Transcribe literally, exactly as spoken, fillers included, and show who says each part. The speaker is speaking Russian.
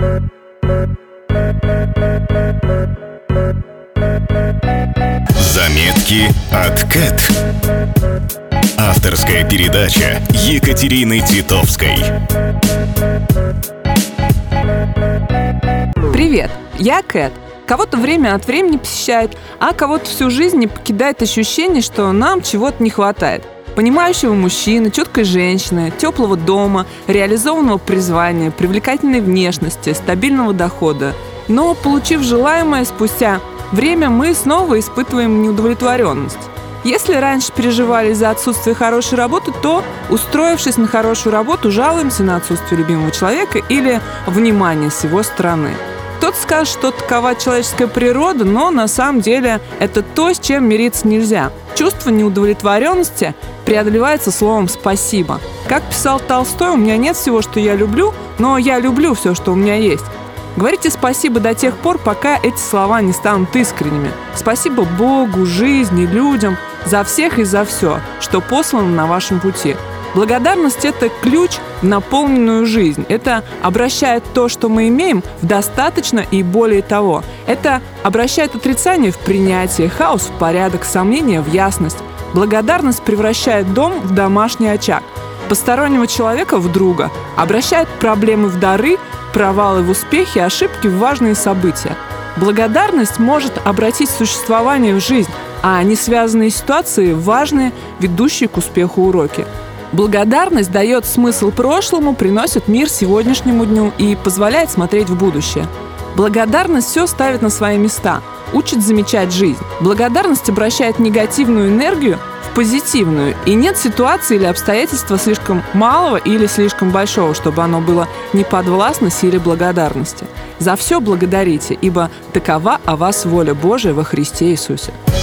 Speaker 1: Заметки от Кэт. Авторская передача Екатерины Титовской.
Speaker 2: Привет, я Кэт. Кого-то время от времени посещает, а кого-то всю жизнь не покидает ощущение, что нам чего-то не хватает. Понимающего мужчины, чуткой женщины, теплого дома, реализованного призвания, привлекательной внешности, стабильного дохода. Но, получив желаемое, спустя время мы снова испытываем неудовлетворенность. Если раньше переживали из-за отсутствия хорошей работы, то, устроившись на хорошую работу, жалуемся на отсутствие любимого человека или внимания с его стороны. Кто-то скажет, что такова человеческая природа, но на самом деле это то, с чем мириться нельзя. Чувство неудовлетворенности преодолевается словом «спасибо». Как писал Толстой, у меня нет всего, что я люблю, но я люблю все, что у меня есть. Говорите спасибо до тех пор, пока эти слова не станут искренними. Спасибо Богу, жизни, людям, за всех и за все, что послано на вашем пути. Благодарность – это ключ в наполненную жизнь. Это обращает то, что мы имеем, в достаточно и более того. Это обращает отрицание в принятие, хаос в порядок, сомнения в ясность. Благодарность превращает дом в домашний очаг, постороннего человека в друга, обращает проблемы в дары, провалы в успехи, ошибки в важные события. Благодарность может обратить существование в жизнь, а несвязанные ситуации в важные, ведущие к успеху уроки. Благодарность дает смысл прошлому, приносит мир сегодняшнему дню и позволяет смотреть в будущее. Благодарность все ставит на свои места, учит замечать жизнь. Благодарность обращает негативную энергию в позитивную, и нет ситуации или обстоятельства слишком малого или слишком большого, чтобы оно было не подвластно силе благодарности. За все благодарите, ибо такова о вас воля Божия во Христе Иисусе.